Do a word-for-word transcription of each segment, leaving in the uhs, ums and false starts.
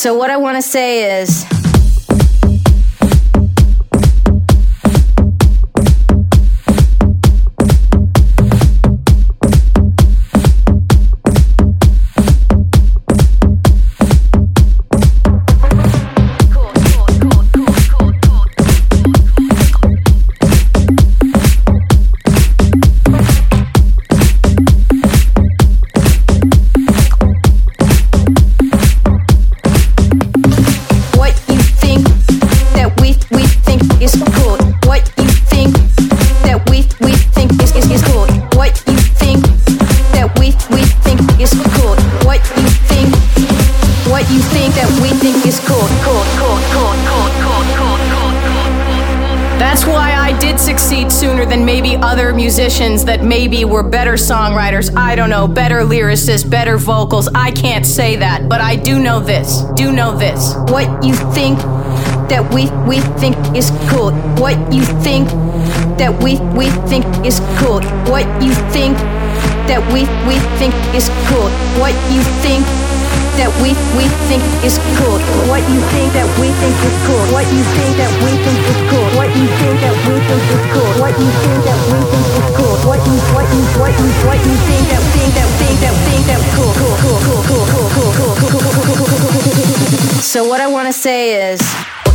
So what I want to say is, musicians that maybe were better songwriters, I don't know, better lyricists, better vocals. I can't say that, but I do know this, do know this. What you think that we we think is cool. What you think that we we think is cool. What you think that we we think is cool. What you think that we we think is cool. What you think that we think is cool. What you think that we think is cool. What you think that we think is cool. What you think that we think is cool. What you what you what you what you think that think that think that think that cool cool cool cool cool cool cool cool cool cool. So what I want to say is,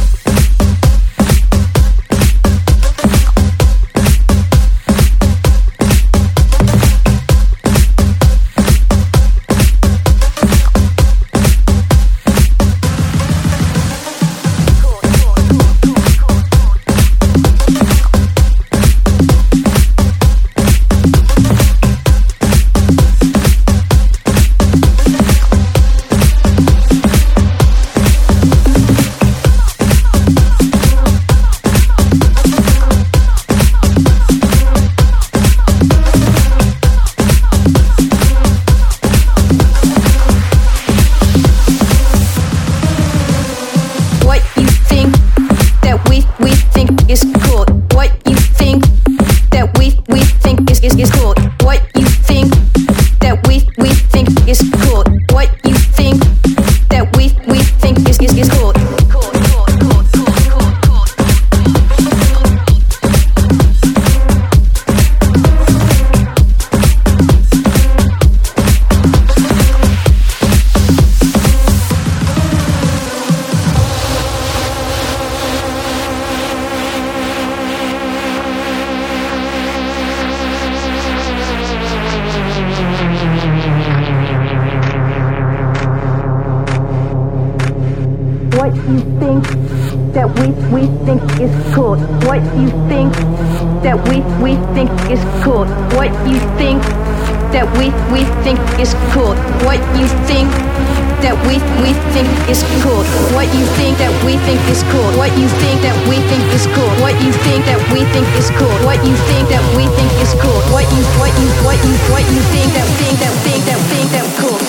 what you think that we we think is cool. What you think that we we think is cool. What you think that we we think is cool. What you think that we we think is cool. What you think that we think is cool. What you think that we think is cool. What you think that we think is cool. What you think that we think is cool. What you what you what you what you think that think that think that think that cool.